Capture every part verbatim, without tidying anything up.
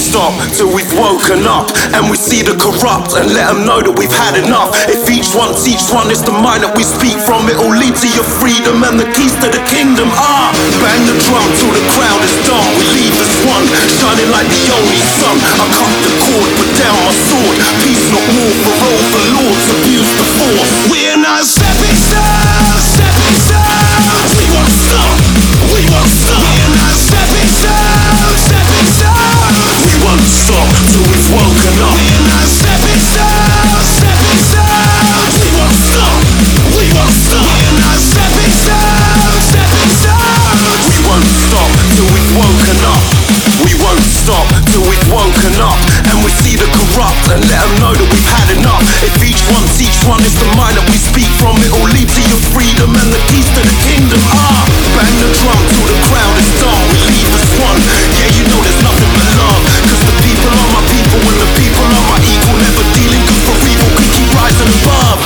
stop till we've woken up and we see the corrupt and let them know that we've had enough. If each one teach one is the mind that we speak from, it'll lead to your freedom and the keys to the kingdom. Ah, bang the drum till the crowd is dumb. We leave as one, shining like the only sun. I cut the cord, put down my sword. Peace not war for overlords, abuse the force. We're not stepping stones, stepping stones. We won't stop, we won't stop. We're not stepping stones, stepping stones. We won't stop till we've woken up. We're not stepping stones, stepping stones. We won't stop, we won't stop. We're not stepping stones, stepping stones. We won't stop till we've woken up. We won't stop till we've woken up and we see the corrupt and let them know that we've had enough. If each one teach one is the mind that we speak from, it'll lead to your freedom and the keys to the kingdom. Ah, bang the drum till the crowd is dumb. We leave as one. Yeah, you know there's nothing but love, cause the people are my people and the people are my equal. Never dealing good for evil, we keep rising above.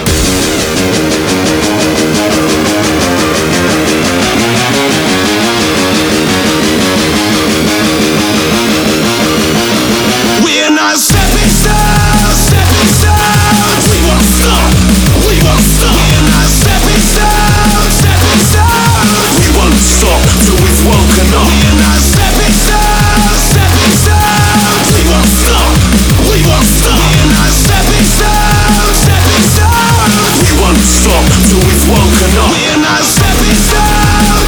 We're not stepping stones, stepping stones. We won't stop, we won't stop. We're not stepping stones, stepping stones. We won't stop till we've woken up. We're not stepping stones, stepping stones. We won't stop, we won't stop. We're not stepping stones, stepping stones. We won't stop till we've woken up. We're not stepping stones.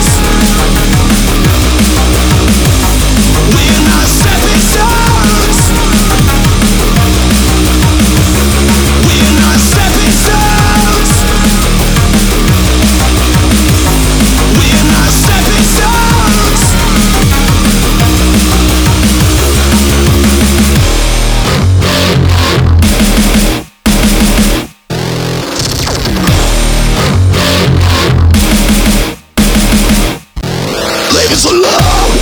We're not stepping stones. We're not stepping stones. We're not stepping stones. Ladies alone.